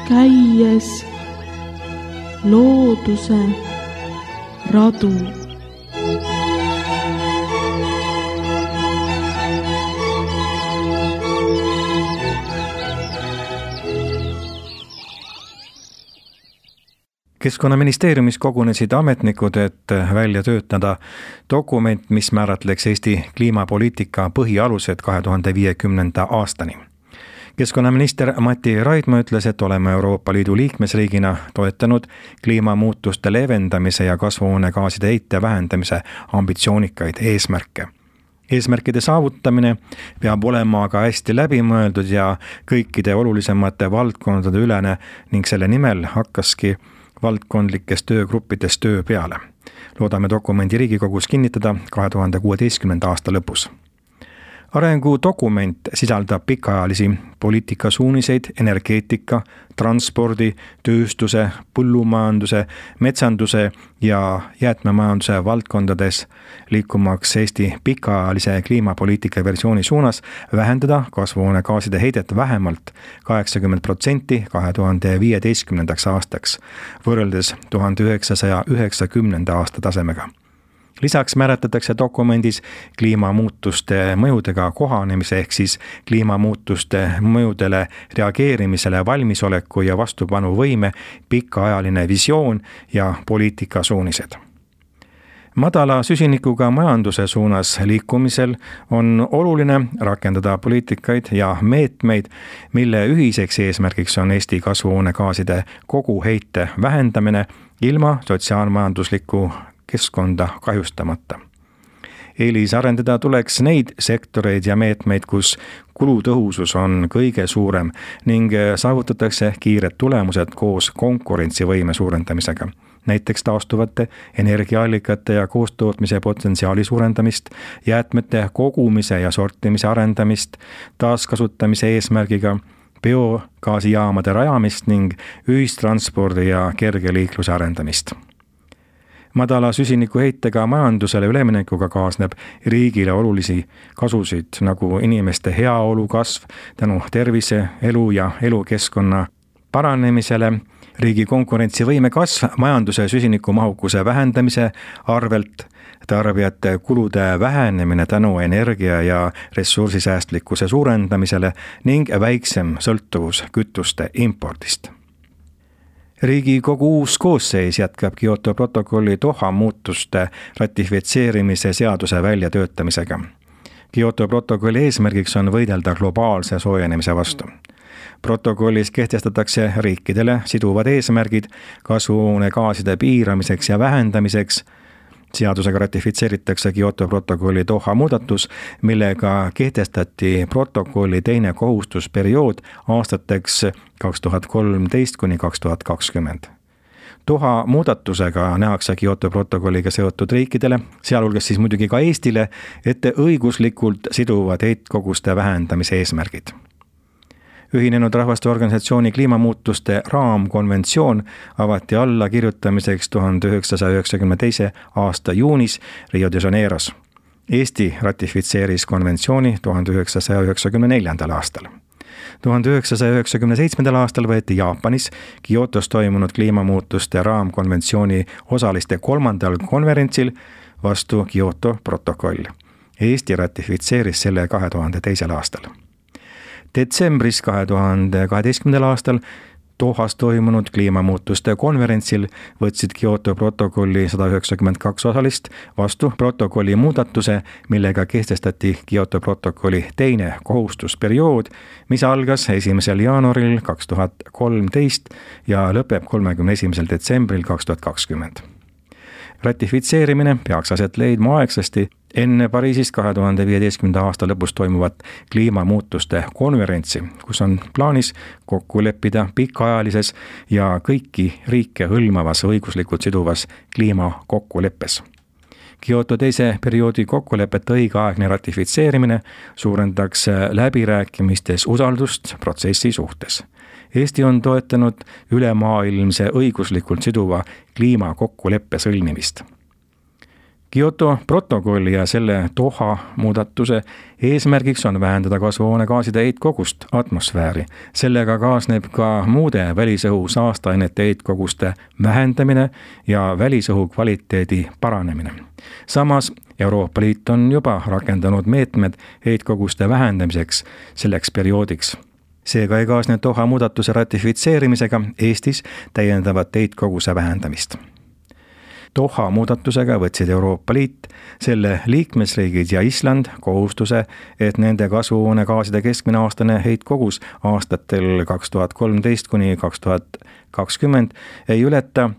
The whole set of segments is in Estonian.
käies looduse radu. Keskkonnaministeeriumis kogunesid ametnikud, et välja töötada dokument, mis määratleks Eesti kliimapoliitika põhialused 2050. aastani. Keskkonnaminister Mati Raidma ütles, et oleme Euroopa Liidu liikmesriigina toetanud kliimamuutuste leevendamise ja kasvuhoonegaaside heite vähendamise ambitsioonikaid eesmärke. Eesmärkide saavutamine peab olema aga hästi läbimõeldud ja kõikide olulisemate valdkondade ülene ning selle nimel hakkaski valdkondlikes töögruppides töö peale. Loodame dokumendi Riigikogus kinnitada 2016. aasta lõpus. Arengudokument sisaldab pikaajalisi poliitikasuuniseid energeetika, transpordi, tööstuse, põllumajanduse, metsanduse ja jäätmemajanduse valdkondades, liikumaks Eesti pikaajalise kliimapoliitika versiooni suunas vähendada kasvuhoonegaaside heidet vähemalt 80% 2015. aastaks, võrreldes 1990. aasta tasemega. Lisaks määratletakse dokumendis kliimamuutuste mõjudega kohanemise ehk siis kliimamuutuste mõjudele reageerimisele valmisoleku ja vastupanuvõime pikaajaline visioon ja poliitikasuunised. Madala süsinikuga majanduse suunas liikumisel on oluline rakendada poliitikaid ja meetmeid, mille ühiseks eesmärgiks on Eesti kasvuhoonegaaside koguheite vähendamine ilma sotsiaalmajandusliku keskkonda kahjustamata. Eelisarendada tuleks neid sektoreid ja meetmeid, kus kulutõhusus on kõige suurem ning saavutatakse kiired tulemused koos konkurentsivõime suurendamisega. Näiteks taastuvate energiaallikate ja koostootmise potentsiaali suurendamist, jäätmete kogumise ja sortimise arendamist, taaskasutamise eesmärgiga, biogaasijaamade rajamist ning ühistranspordi ja kergeliikluse arendamist. Madala süsinikuheitega majandusele üleminekuga kaasneb riigile olulisi kasusid, nagu inimeste heaolu kasv tänu tervise, elu ja elukeskkonna paranemisele, riigi konkurentsivõime kasv majanduse süsinikumahukuse vähendamise arvelt, tarbijate kulude vähenemine tänu energia ja ressursisäästlikkuse suurendamisele ning väiksem sõltuvus kütuste impordist. Riigikogu uus koosseis jätkab Kyoto protokolli Doha muutuste ratifitseerimise seaduse väljatöötamisega. Kyoto protokolli eesmärgiks on võidelda globaalse soojenemise vastu. Protokollis kehtestatakse riikidele siduvad eesmärgid kasvuhoonegaaside piiramiseks ja vähendamiseks. Seadusega ratifitseeritakse Kyoto protokolli Doha muudatus, millega kehtestati protokolli teine kohustusperiood aastateks 2013–2020. Doha muudatusega nähakse Kyoto protokolliga seotud riikidele, sealhulgas siis muidugi ka Eestile, ette õiguslikult siduvad heitkoguste vähendamise eesmärgid. Ühinenud Rahvaste Organisatsiooni kliimamuutuste raamkonventsioon avati alla kirjutamiseks 1992. aasta juunis Rio de Janeiros. Eesti ratifitseeris konventsiooni 1994. aastal. 1997. aastal võeti Jaapanis Kyotos toimunud kliimamuutuste raamkonventsiooni osaliste 3. konverentsil vastu Kyoto protokoll. Eesti ratifitseeris selle 2002. aastal. Detsembris 2012. aastal Dohas toimunud kliimamuutuste konverentsil võtsid Kyoto protokolli 192 osalist vastu protokolli muudatuse, millega kehtestati Kyoto protokolli teine kohustusperiood, mis algas 1. jaanuaril 2013 ja lõpeb 31. detsembril 2020. Ratifitseerimine peaks aset leidma aegsasti enne Pariisis 2015. aasta lõpus toimuvat kliimamuutuste konverentsi, kus on plaanis kokku leppida pikaajalises ja kõiki riike hõlmavas õiguslikult siduvas kliimakokkuleppes. Kyoto teise perioodi kokkulepete õigeaegne ratifitseerimine suurendaks läbirääkimistes usaldust protsessi suhtes. Eesti on toetanud ülemaailmse õiguslikult siduva kliimakokkuleppe sõlmimist. Kyoto protokolli ja selle Doha muudatuse eesmärgiks on vähendada kasvuhoonegaaside heitkogust atmosfääri. Sellega kaasneb ka muude välisõhu saasteainete heitkoguste vähendamine ja välisõhu kvaliteedi paranemine. Samas Euroopa Liit on juba rakendanud meetmed heitkoguste vähendamiseks selleks perioodiks. Seega ei kaasne Doha muudatuse ratifitseerimisega Eestis täiendavat heitkoguse vähendamist. Doha muudatusega võtsid Euroopa Liit, selle liikmesriigid ja Island kohustuse, et nende kasvuhoonegaaside keskmine aastane heitkogus aastatel 2013 kuni 2020 ei ületa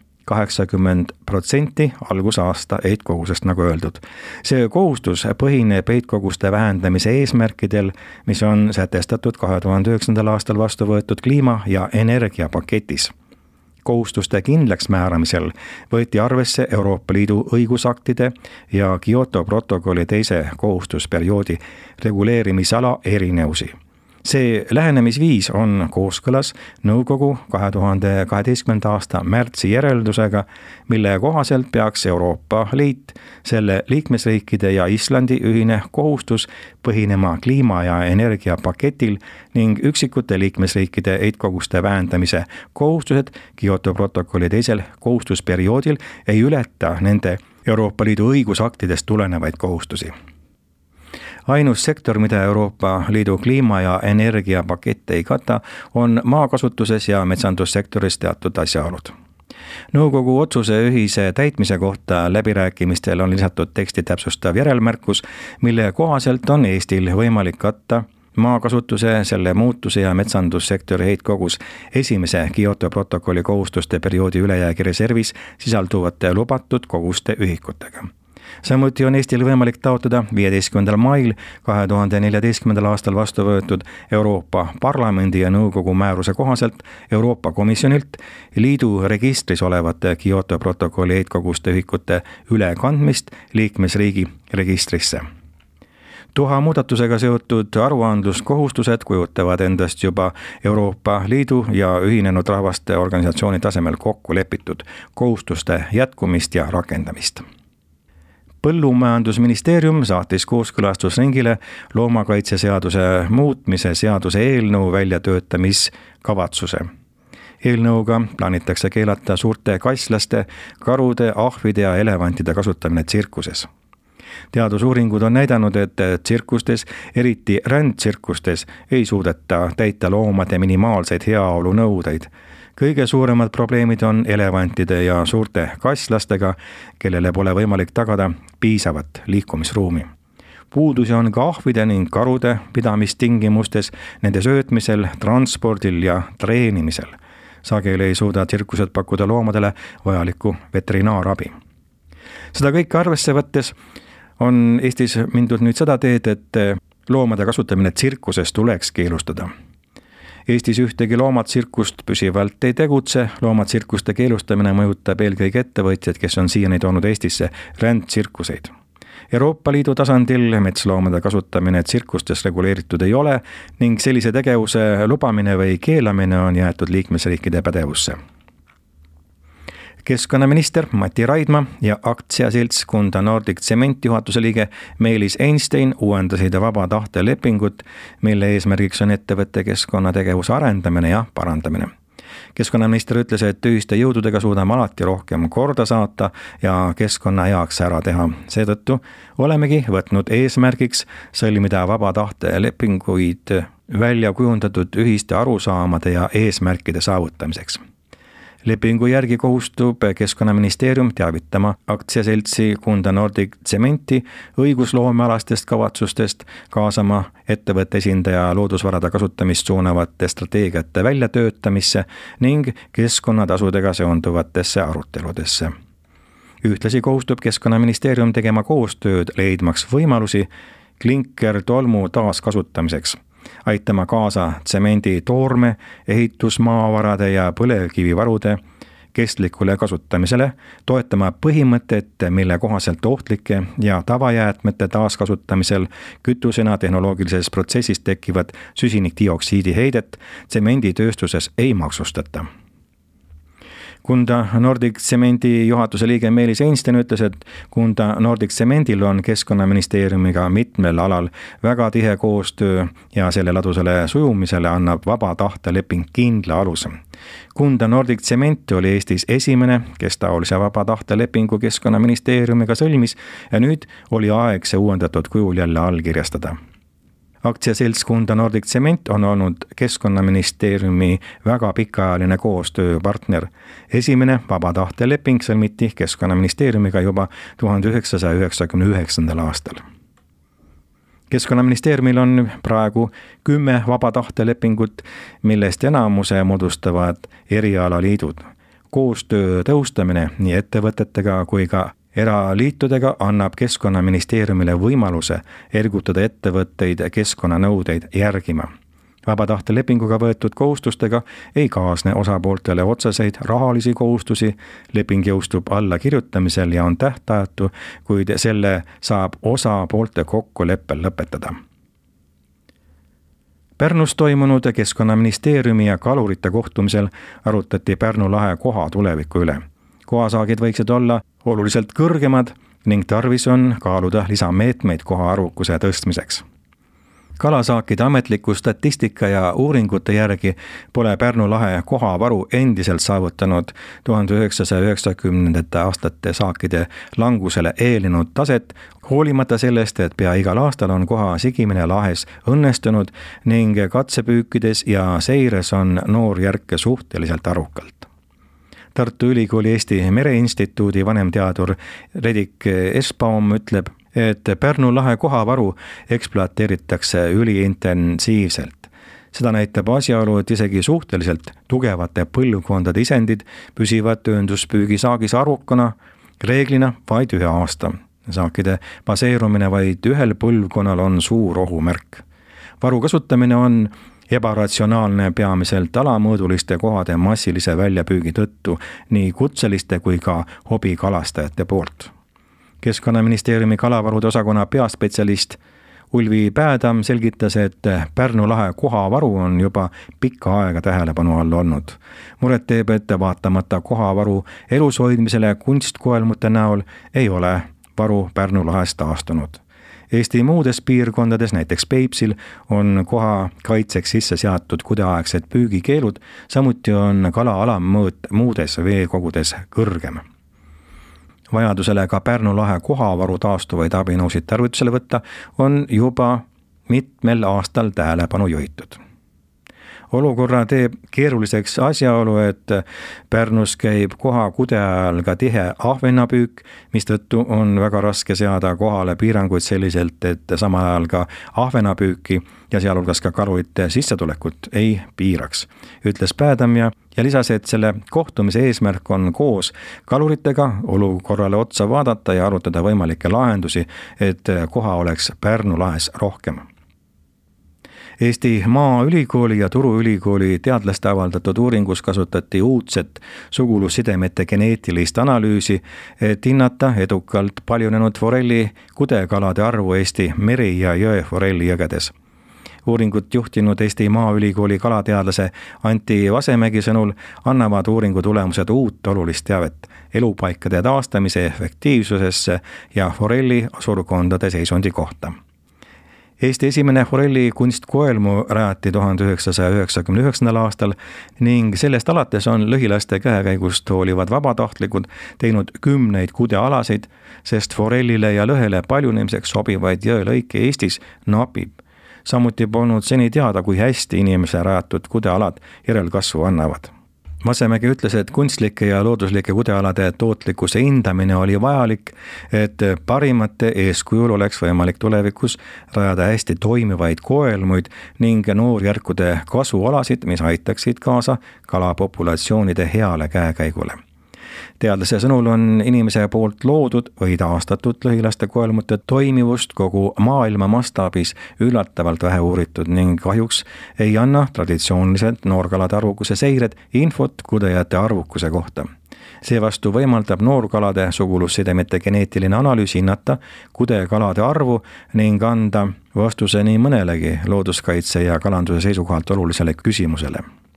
80% algusaasta heitkogusest, nagu öeldud. See kohustus põhineb heitkoguste vähendamise eesmärkidel, mis on sätestatud 2009. aastal vastu võetud kliima- ja energiapaketis. Kohustuste kindlaks määramisel võeti arvesse Euroopa Liidu õigusaktide ja Kyoto protokolli teise kohustusperioodi reguleerimisala erinevusi. See lähenemisviis on kooskõlas nõukogu 2012. aasta märtsi järeldusega, mille kohaselt peaks Euroopa Liit, selle liikmesriikide ja Islandi ühine kohustus põhinema kliima- ja energiapaketil ning üksikute liikmesriikide heitkoguste vähendamise kohustused Kyoto protokolli teisel kohustusperioodil ei ületa nende Euroopa Liidu õigusaktidest tulenevaid kohustusi. Ainus sektor, mida Euroopa Liidu kliima- ja energiapakett ei kata, on maakasutuses ja metsandussektoris teatud asjaolud. Nõukogu otsuse ühise täitmise kohta läbirääkimistel on lisatud teksti täpsustav järelmärkus, mille kohaselt on Eestil võimalik katta maakasutuse, selle muutuse ja metsandussektori heitkogus esimese Kyoto protokolli kohustuste perioodi ülejäägi reservis sisalduvate lubatud koguste ühikutega. Samuti on Eestil võimalik taotleda 15. mail 2014. aastal vastu võetud Euroopa Parlamendi ja Nõukogu määruse kohaselt Euroopa Komisjonilt liidu registris olevate Kyoto protokolli heitkoguste ühikute ülekandmist liikmesriigi registrisse. Doha muudatusega seotud aruandluskohustused kujutavad endast juba Euroopa Liidu ja Ühinenud Rahvaste Organisatsiooni tasemel kokku lepitud kohustuste jätkumist ja rakendamist. Põllumajandusministeerium saatis kooskõlastusringile loomakaitseseaduse muutmise seaduse eelnõu väljatöötamiskavatsuse. Eelnõuga plaanitakse keelata suurte kasslaste, karude, ahvide ja elevantide kasutamine tsirkuses. Teadusuuringud on näidanud, et tsirkustes, eriti rändtsirkustes, ei suudeta täita loomade minimaalseid heaolu nõudeid. Kõige suuremad probleemid on elevantide ja suurte kasslastega, kellele pole võimalik tagada piisavat liikumisruumi. Puudusi on ka ahvide ning karude pidamistingimustes, nende söötmisel, transpordil ja treenimisel. Sageli ei suuda tsirkused pakkuda loomadele vajalikku veterinaarabi. Seda kõike arvesse võttes on Eestis mindud nüüd seda teed, et loomade kasutamine tsirkuses tuleks keelustada. Eestis ühtegi loomatsirkust püsivalt ei tegutse, loomatsirkuste keelustamine mõjutab eelkõige ettevõtjaid, kes on siiani toonud Eestisse rändtsirkuseid. Euroopa Liidu tasandil metsloomade kasutamine tsirkustes reguleeritud ei ole ning sellise tegevuse lubamine või keelamine on jäetud liikmesriikide pädevusse. Keskkonnaminister Mati Raidma ja aktsiaselts Kunda Nordic Tsement juhatuse liige Meelis Einstein uuendasid vaba tahte lepingut, mille eesmärgiks on ettevõtte keskkonnategevuse arendamine ja parandamine. Keskkonnaminister ütles, et ühiste jõududega suudame alati rohkem korda saata ja keskkonna heaks ära teha. Seetõttu olemegi võtnud eesmärgiks sõlmida vaba tahte lepinguid välja kujundatud ühiste arusaamade ja eesmärkide saavutamiseks. Lepingu järgi kohustub Keskkonnaministeerium teavitama aktsiaseltsi Kunda Nordic Tsementi õigusloomealastest kavatsustest, kaasama ettevõtte esindaja loodusvarade kasutamist suunavate strateegiate väljatöötamisse ning keskkonnatasudega seonduvatesse aruteludesse. Ühtlasi kohustub Keskkonnaministeerium tegema koostööd, leidmaks võimalusi klinkertolmu taaskasutamiseks, aitama kaasa tsemendi toorme, ehitusmaavarade ja põlevkivivarude kestlikule kasutamisele, toetama põhimõtet, mille kohaselt ohtlike ja tavajäätmete taaskasutamisel kütusena tehnoloogilises protsessis tekkivat süsinikdioksiidi heidet tsemenditööstuses ei maksustata. Kunda Nordic Tsemendi juhatuse liige Meelis Einstein ütles, et Kunda Nordic Tsemendil on Keskkonnaministeeriumiga mitmel alal väga tihe koostöö ja selle ladusale sujumisele annab vaba tahteleping kindla aluse. Kunda Nordic Tsement oli Eestis esimene, kes taolise vaba tahtelepingu Keskkonnaministeeriumiga sõlmis ja nüüd oli aeg see uuendatud kujul jälle allkirjastada. Aktsiaselts Kunda Nordic Tsement on olnud Keskkonnaministeeriumi väga pikaajaline koostööpartner. Esimene vaba tahteleping sõlmiti Keskkonnaministeeriumiga juba 1999. aastal. Keskkonnaministeeriumil on praegu 10 vaba tahtelepingut, millest enamuse moodustavad erialaliidud. Koostöö tõustamine nii ettevõtetega kui ka eraliitudega annab Keskkonnaministeeriumile võimaluse ergutada ettevõtteid keskkonnanõudeid järgima. Vaba tahtelepinguga võetud kohustustega ei kaasne osapooltele otseseid rahalisi kohustusi, leping jõustub allakirjutamisel ja on tähtajatu, kuid selle saab osapoolte kokkuleppel lõpetada. Pärnus toimunud Keskkonnaministeeriumi ja kalurite kohtumisel arutati Pärnu lahe koha tuleviku üle. Kohasaagid võiksid olla oluliselt kõrgemad ning tarvis on kaaluda lisameetmeid koha arvukuse tõstmiseks. Kalasaakide ametliku statistika ja uuringute järgi pole Pärnu lahe kohavaru endiselt saavutanud 1990. aastate saakide langusele eelnenud taset, hoolimata sellest, et pea igal aastal on koha sigimine lahes õnnestunud ning katsepüükides ja seires on noorjärke suhteliselt arvukalt. Tartu Ülikooli Eesti Mereinstituudi vanemteadur Redik Esbaum ütleb, et Pärnu lahe kohavaru ekspluateeritakse üliintensiivselt. Seda näitab asjaolu, et isegi suhteliselt tugevate põlvkondade isendid püsivad töönduspüügisaagis arvukana, reeglina vaid 1 aasta. Saakide baseerumine vaid ühel põlvkonnal on suur ohumärk. Varu kasutamine on ebaratsionaalne peamiselt alamõõduliste kohade massilise väljapüügi tõttu nii kutseliste kui ka hobikalastajate poolt. Keskkonnaministeeriumi kalavarude osakonna peaspetsialist Ulvi Päädam selgitas, et Pärnu lahe kohavaru on juba pikka aega tähelepanu all olnud. Muret teeb, et vaatamata kohavaru elus hoidmisele kunstkoelmute näol ei ole varu Pärnu lahes taastunud. Eesti muudes piirkondades, näiteks Peipsil, on koha kaitseks sisse seatud kudeaegsed püügikeelud, samuti on kala alammõõt muudes veekogudes kõrgem. Vajadusele ka Pärnu lahe kohavaru taastuvaid abinõusid tarvitusele võtta on juba mitmel aastal tähelepanu juhitud. Olukorra teeb keeruliseks asjaolu, et Pärnus käib koha kude ajal ka tihe ahvenapüük, mistõttu on väga raske seada kohale piiranguid selliselt, et samal ajal ka ahvenapüüki ja sealhulgas ka kalurite sissetulekut ei piiraks, ütles Päädam ja lisas, et selle kohtumise eesmärk on koos kaluritega olukorrale otsa vaadata ja arutada võimalikke lahendusi, et koha oleks Pärnu lahes rohkem. Eesti Maaülikooli ja Turu Ülikooli teadlaste avaldatud uuringus kasutati uudset sugulussidemete geneetilist analüüsi, et hinnata edukalt paljunenud forelli kudekalade arvu Eesti meri- ja jõeforelli jõgedes. Uuringut juhtinud Eesti Maaülikooli kalateadlase Anti Vasemägi sõnul annavad uuringu tulemused uut olulist teavet elupaikade taastamise efektiivsusesse ja forelli asurkondade seisundi kohta. Eesti esimene forelli kunstkoelmu rajati 1999. aastal ning sellest alates on lõhilaste käekäigust hoolivad vabatahtlikud teinud 10 kudealasid, sest forellile ja lõhele paljunemiseks sobivaid jõelõike Eestis napib. Samuti polnud seni teada, kui hästi inimese rajatud kudealad järelkasvu annavad. Vasemägi ütles, et kunstlike ja looduslike kudealade tootlikkuse hindamine oli vajalik, et parimate eeskujul oleks võimalik tulevikus rajada hästi toimivaid koelmuid ning noorjärkude kasvualasid, mis aitaksid kaasa kalapopulatsioonide heale käekäigule. Teadlase sõnul on inimese poolt loodud või taastatud lõhilaste koelmute toimivust kogu maailma mastaabis üllatavalt vähe uuritud ning kahjuks ei anna traditsiooniliselt noorkalade arvukuse seired infot kudejate arvukuse kohta. Seevastu võimaldab noorkalade sugulussidemete geneetiline analüüs hinnata kudekalade arvu ning anda vastuse nii mõnelegi looduskaitse ja kalanduse seisukohalt olulisele küsimusele.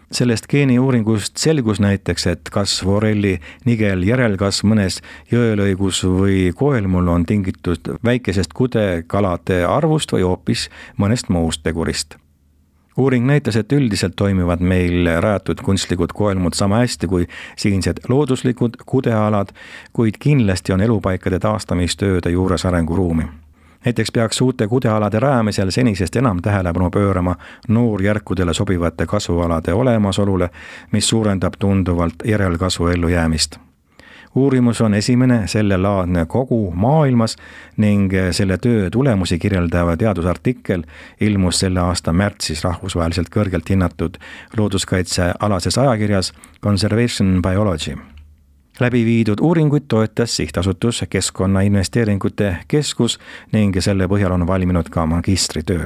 Sellest geeniuuringust selgus näiteks, et kas forelli nigel järelkasv mõnes jõelõigus või koelmul on tingitud väikesest kudekalade arvust või hoopis mõnest muust tegurist. Uuring näitas, et üldiselt toimivad meil rajatud kunstlikud koelmud sama hästi kui siinsed looduslikud kudealad, kuid kindlasti on elupaikade taastamistööde juures arenguruumi. Näiteks peaks uute kudealade rajamisel senisest enam tähelepanu pöörama noorjärkudele sobivate kasvualade olemasolule, mis suurendab tunduvalt järelkasvu ellujäämist. Uurimus on esimene sellelaadne kogu maailmas ning selle töö tulemusi kirjeldav teadusartikkel ilmus selle aasta märtsis rahvusvaheliselt kõrgelt hinnatud looduskaitsealases ajakirjas Conservation Biology. Läbi viidud uuringuid toetas sihtasutus Keskkonnainvesteeringute Keskus ning selle põhjal on valminud ka magistritöö.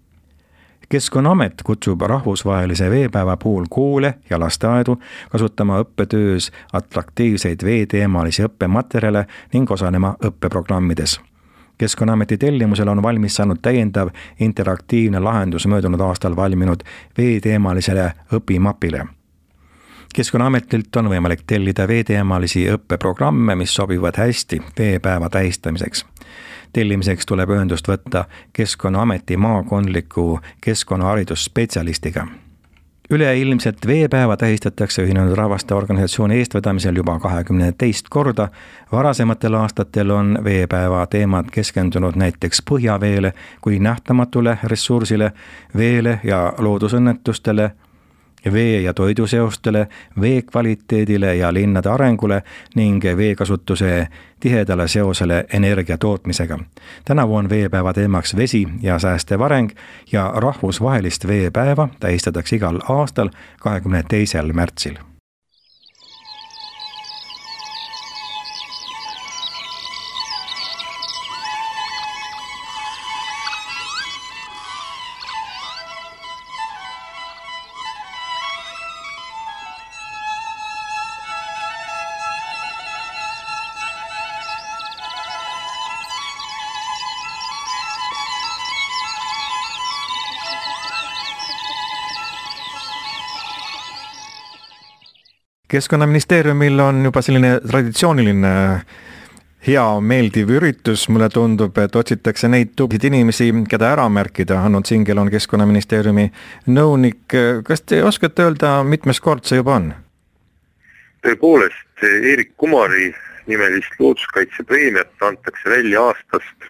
Keskkonnaamet kutsub rahvusvahelise veepäeva puhul koole ja lasteaedu kasutama õppetöös atraktiivseid veeteemalisi õppematerjale ning osalema õppeprogrammides. Keskkonnaameti tellimusel on valmis saanud täiendav interaktiivne lahendus möödunud aastal valminud veeteemalisele õpimapile. Keskkonnaametilt on võimalik tellida veeteemalisi õppeprogramme, mis sobivad hästi veepäeva tähistamiseks. Tellimiseks tuleb ühendust võtta Keskkonnaameti maakondliku keskkonnaharidusspetsialistiga. Üleilmset veepäeva tähistatakse Ühinenud Rahvaste Organisatsiooni eestvedamisel juba 22 korda. Varasematel aastatel on veepäeva teemad keskendunud näiteks põhjaveele kui nähtamatule ressursile, veele ja loodusõnnetustele, vee ja toiduseostele, vee kvaliteedile ja linnade arengule ning veekasutuse tihedale seosele energia tootmisega. Tänavu on veepäeva teemaks vesi ja säästev areng ja rahvusvahelist veepäeva tähistatakse igal aastal 22. märtsil. Keskkonnaministeeriumil on juba selline traditsiooniline hea meeldiv üritus. Mulle tundub, et otsitakse neid tublisid inimesi, keda ära märkida. Hanno Tsingel on Keskkonnaministeeriumi nõunik. Kas te oskate öelda, mitmes kord see juba on? Tõepoolest, Erik Kumari nimelist looduskaitsepreemiat antakse välja aastast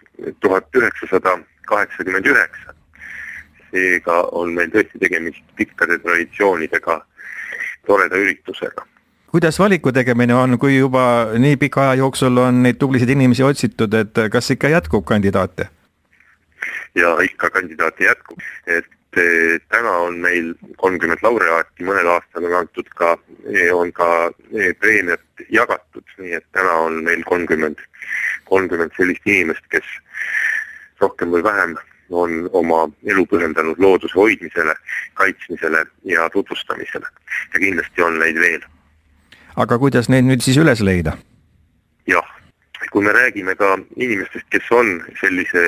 1989. Seega on meil tõesti tegemist pikkade traditsioonidega, toreda üritusega. Kuidas valiku tegemine on, kui juba nii pika aja jooksul on neid tublisid inimesi otsitud, et kas ikka jätkub kandidaate? Ja ikka kandidaate jätkub. Et täna on meil 30 laureaati, mõnel aastal on ka preemiat jagatud, nii et täna on meil 30 sellist inimest, kes rohkem või vähem on oma elu pühendanud looduse hoidmisele, kaitsmisele ja tutvustamisele. Ja kindlasti on neid veel. Aga kuidas neid nüüd siis üles leida? Jah, kui me räägime ka inimestest, kes on sellise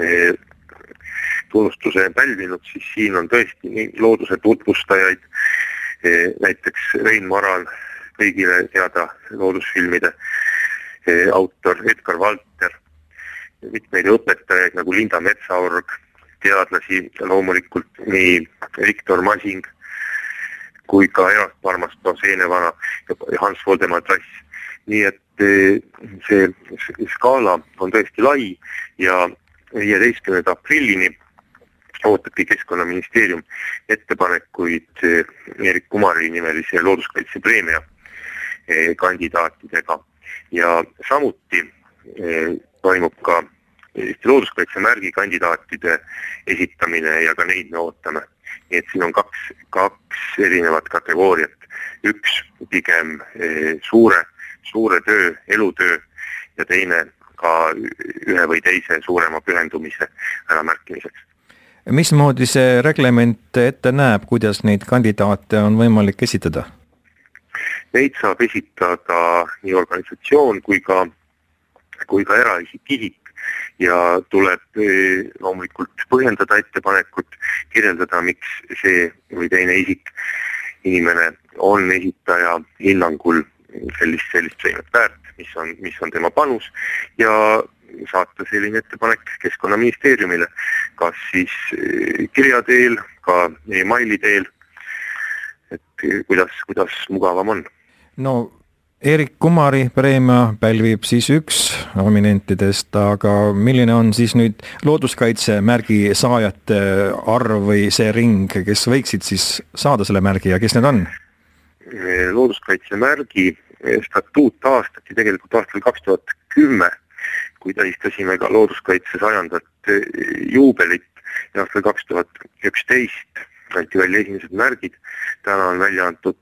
tunnustuse pälvinud, siis siin on tõesti looduse tutvustajaid, näiteks Rein Maran, kõigile teada loodusfilmide autor Edgar Valter, mitmeid õpetajaid nagu Linda Metsaorg, teadlasi loomulikult nii Viktor Masing kui ka Erast Parmasto, Seenevana ja Hans Voldemar Trass. Nii et see skaala on tõesti lai ja 15. aprillini ootabki Keskkonnaministeerium ettepanekuid Erik Kumari nimelise looduskaitsepreemia kandidaatidega ja samuti toimub ka Eesti looduskaitsemärgi kandidaatide esitamine ja ka neid me ootame. Nii et siin on kaks erinevat kategooriat. Üks pigem suure töö, elutöö ja teine ka ühe või teise suurema pühendumise äramärkimiseks. Mismoodi see reglement ette näeb, kuidas neid kandidaate on võimalik esitada? Neid saab esitada nii organisatsioon kui ka eraisik ja tuleb loomulikult põhjendada ettepanekut, kirjeldada, miks see või teine isik inimene on ehitaja hinnangul sellist preemiat väärt, mis on tema panus ja saata selline ettepanek Keskkonnaministeeriumile, kas siis kirja teel, ka e-maili teel, et kuidas mugavam on. No Erik Kumari preemia pälvib siis üks nominentidest, aga milline on siis nüüd looduskaitsemärgi saajate arv või see ring, kes võiksid siis saada selle märgi ja kes need on? Looduskaitsemärgi statuut taastati tegelikult aastal 2010, kui tähistasime ka looduskaitse 100. juubelit ja aastal 2011 anti välja esimesed märgid. Täna on välja antud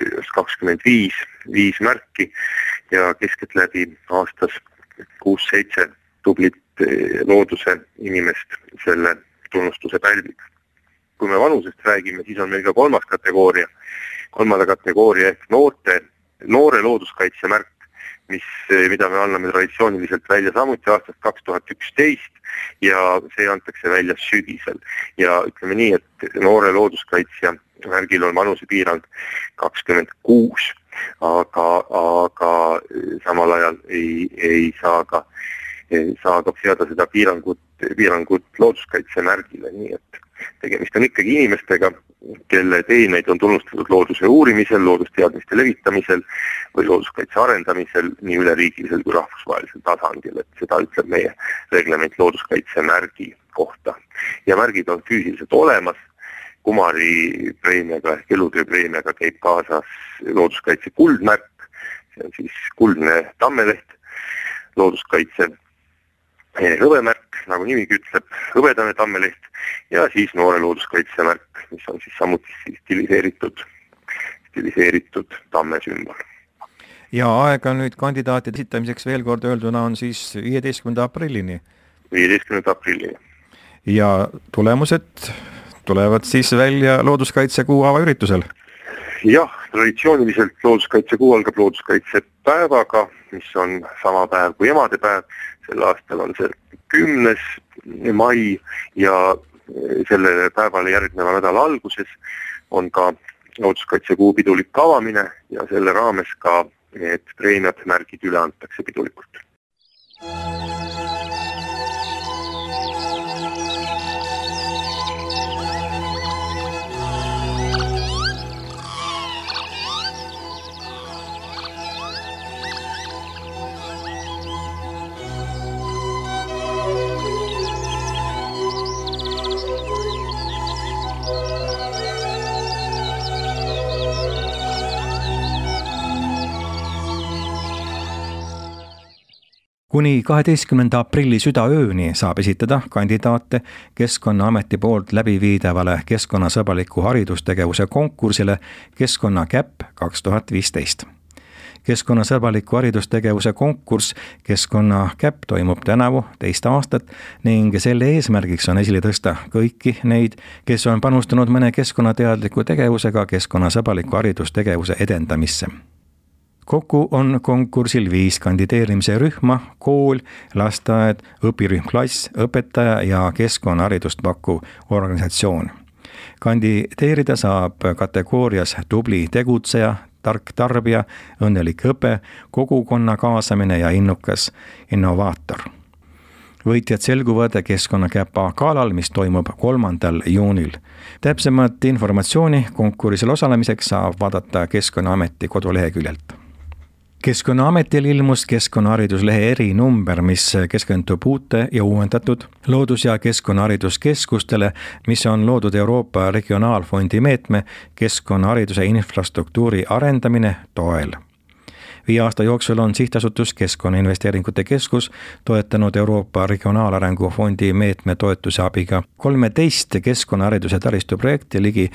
25 märki ja keskeltläbi aastas 6-7 tublit looduse inimest selle tunnustuse pälvib. Kui me vanusest räägime, siis on meil ka kolmanda kategooria ehk noore looduskaitsemärk, mida me anname traditsiooniliselt välja samuti aastast 2011 ja see antakse välja sügisel. Ja ütleme nii, et noore looduskaitsja märgil on vanusepiirang 26, aga samal ajal ei saa ka seada seda piirangut looduskaitsemärgile, nii et tegemist on ikkagi inimestega, kelle teeneid on tunnustatud looduse uurimisel, loodusteadmiste levitamisel või looduskaitse arendamisel nii üleriigilisel kui rahvusvahelisel tasandil, et seda ütleb meie reglement looduskaitsemärgi kohta. Ja märgid on füüsiliselt olemas, Kumari preemiaga ehk elutöö preemiaga käib kaasas looduskaitse kuldmärk, see on siis kuldne tammeleht, looduskaitse hõbemärk, nagu nimigi ütleb, hõbedane tammeleht ja siis noore looduskaitsemärk, mis on siis samuti stiliseeritud tamme sümbol. Ja aega nüüd kandidaatide esitamiseks veel kord öelduna on siis 15. aprillini. 15. aprillini. Ja tulemused tulevad siis välja looduskaitsekuu avaüritusel. Jah, traditsiooniliselt looduskaitsekuu algab looduskaitsepäevaga, mis on sama päev kui emadepäev. Sel aastal on see 10. mai ja sellele päevale järgneva nädala alguses on ka looduskaitsekuu pidulik avamine ja selle raames ka need preemiad märgid üle antakse pidulikult. Kuni 12. aprilli südaööni saab esitada kandidaate Keskkonnaameti poolt läbiviidavale keskkonnasõbraliku haridustegevuse konkursile Keskkonnakäpp 2015. Keskkonnasõbraliku haridustegevuse konkurss Keskkonnakäpp toimub tänavu teist aastat ning selle eesmärgiks on esile tõsta kõiki neid, kes on panustanud mõne keskkonnateadliku tegevusega keskkonnasõbraliku haridustegevuse edendamisse. Kokku on konkursil 5 kandideerimise rühma, kool, lasteaed, õpirühm klass, õpetaja ja keskkonnaharidust pakkuv organisatsioon. Kandideerida saab kategoorias tubli tegutseja, tark tarbija, õnnelik õpe, kogukonna kaasamine ja innukas innovaator. Võitjad selguvad Keskkonnakäpa galal, mis toimub 3. juunil. Täpsemat informatsiooni konkursil osalemiseks saab vaadata Keskkonnaameti koduleheküljelt. Keskkonnaametil ilmus keskkonnaharituslehe erinumber, mis keskendub uute ja uuendatud loodus- ja keskkonnahariduskeskustele, mis on loodud Euroopa Regionaalfondi meetme keskkonnahariduse infrastruktuuri arendamine toel. 5 aasta jooksul on sihtasutus Keskkonnainvesteeringute Keskus toetanud Euroopa Regionaalarengu Fondi meetme toetuse abiga 13 keskkonnahariduse taristuprojekti ligi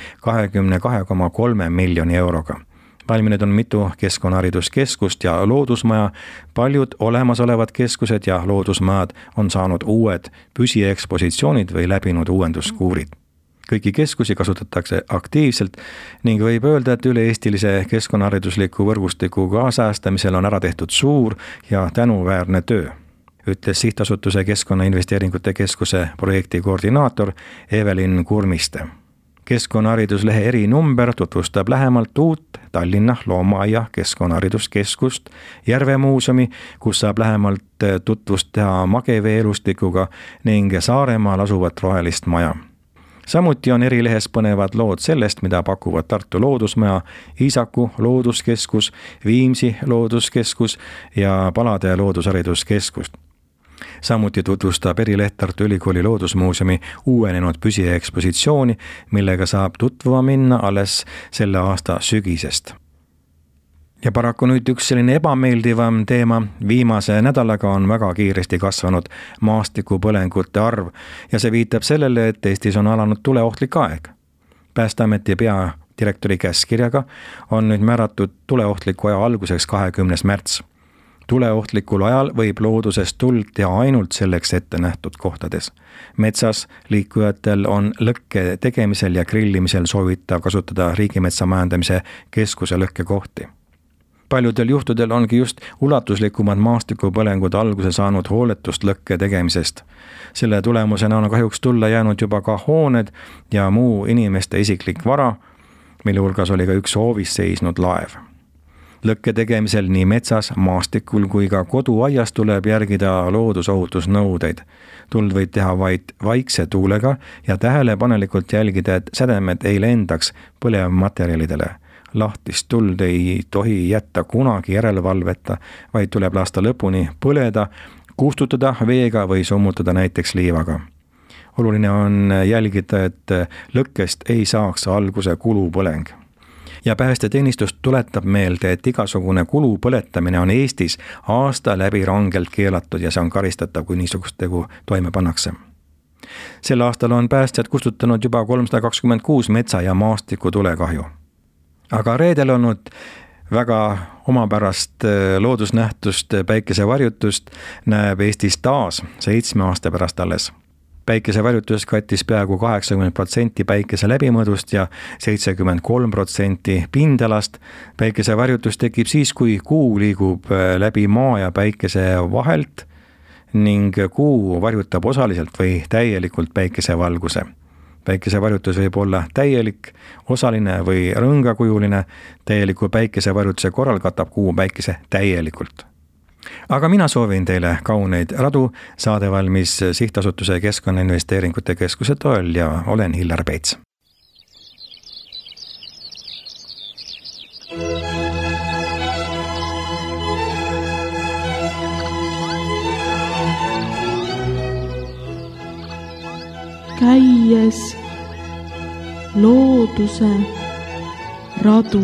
22,3 miljoni euroga. Valminud on mitu keskkonnahariduskeskust ja loodusmaja, paljud olemasolevad keskused ja loodusmaad on saanud uued püsiekspositsioonid või läbinud uuenduskuurid. Kõiki keskusi kasutatakse aktiivselt ning võib öelda, et üle-eestilise keskkonnaharidusliku võrgustiku kaasajastamisel on ära tehtud suur ja tänuväärne töö, ütles sihtasutuse Keskkonnainvesteeringute Keskuse projekti koordinaator Evelin Kurmiste. Keskkonnahariduslehe erinumber tutvustab lähemalt uut Tallinna Loomaaia Keskkonnahariduskeskust, Järve muuseumi, kus saab lähemalt tutvust teha mageveelustikuga ning Saaremaal asuvat rohelist maja. Samuti on erilehes põnevad lood sellest, mida pakuvad Tartu Loodusmaja, Iisaku looduskeskus, Viimsi looduskeskus ja Palade loodushariduskeskust. Samuti tutvustab erileht Tartu Ülikooli Loodusmuuseumi uuenenud püsiekspositsiooni, millega saab tutvuma minna alles selle aasta sügisest. Ja paraku nüüd üks selline ebameeldivam teema. Viimase nädalaga on väga kiiresti kasvanud maastikupõlengute arv ja see viitab sellele, et Eestis on alanud tuleohtlik aeg. Päästeameti peadirektori käskkirjaga on nüüd määratud tuleohtliku aja alguseks 20. märts. Tuleohtlikul ajal võib loodusest tuld teha ainult selleks ette nähtud kohtades. Metsas liikujatel on lõkke tegemisel ja grillimisel soovitav kasutada Riigimetsa Majandamise Keskuse lõkkekohti. Paljudel juhtudel ongi just ulatuslikumad maastikupõlengud alguse saanud hooletust lõkke tegemisest. Selle tulemusena on kahjuks tulla jäänud juba ka hooned ja muu inimeste isiklik vara, mille hulgas oli ka üks hoovis seisnud laev. Lõkke tegemisel nii metsas, maastikul kui ka koduaias tuleb järgida loodusohutusnõudeid. Tuld võib teha vaid vaikse tuulega ja tähelepanelikult jälgida, et sädemed ei lendaks põlevmaterjalidele. Lahtist tuld ei tohi jätta kunagi järelevalveta, vaid tuleb lasta lõpuni põleda, kustutada veega või summutada näiteks liivaga. Oluline on jälgida, et lõkkest ei saaks alguse kulupõleng. Ja päästeteenistus tuletab meelde, et igasugune kulu põletamine on Eestis aasta läbi rangelt keelatud ja see on karistatav, kui niisugust tegu toime pannakse. Sel aastal on päästjad kustutanud juba 326 metsa- ja maastiku tulekahju. Aga reedel olnud väga omapärast loodusnähtust päikesevarjutust näeb Eestis taas 7 aasta pärast alles. Päikesevarjutus kattis peaaegu 80% päikese läbimõõdust ja 73% pindalast. Päikesevarjutus tekib siis, kui kuu liigub läbi maa ja päikese vahelt ning kuu varjutab osaliselt või täielikult päikesevalguse. Päikesevarjutus võib olla täielik, osaline või rõngakujuline. Täieliku päikesevarjutuse korral katab kuu päikese täielikult. Aga mina soovin teile kauneid radu, saade valmis Sihtasutuse Keskkonnainvesteeringute Keskuse toel ja olen Hillar Peets. Käies looduse radu.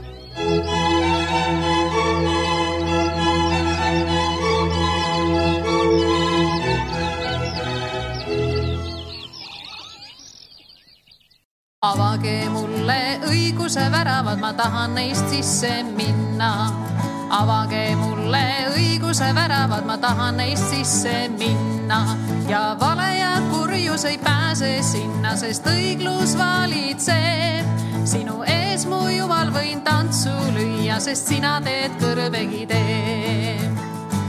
Avage mulle õiguse väravad, ma tahan neist sisse minna. Avage mulle õiguse väravad, ma tahan neist sisse minna. Ja vale ja kurjus ei pääse sinna, sest õiglus valitseb. Sinu ees mu Jumal võin tantsu lüüa, sest sina teed kõrbegi teeb.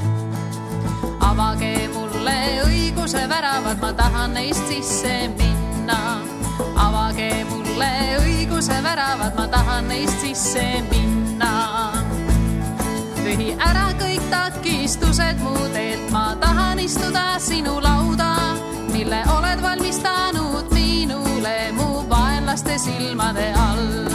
Avage mulle õiguse väravad, ma tahan neist sisse minna. Avage mulle õiguse väravad, ma tahan neist sisse minna. Tühi ära kõik takistused mu teelt, ma tahan istuda sinu lauda, mille oled valmistanud minule mu vaenlaste silmade all.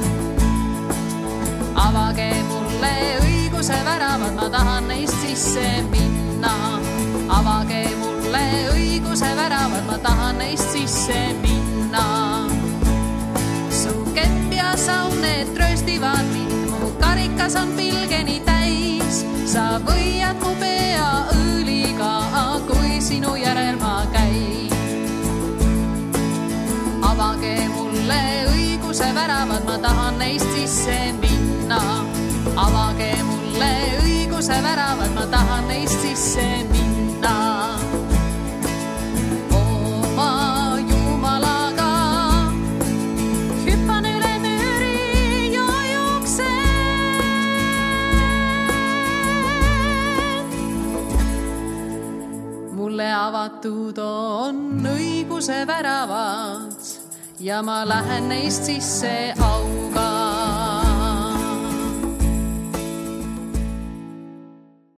Avage mulle õiguse väravad, ma tahan neist sisse minna. Avage mulle õiguse väravad, ma tahan neist sisse minna. Su kepp ja saun, need trööstivad mind, mu karikas on pilgeni täis. Sa võiad mu pea õliga, kui sinu järel ma käin. Avage mulle õiguse väravad, ma tahan neist sisse minna. Avage mulle õiguse väravad, ma tahan neist sisse minna. Oma Jumalaga hüppan üle müüri ja jooksen. Mulle avatud on õiguse väravad ja ma lähen neist sisse auga.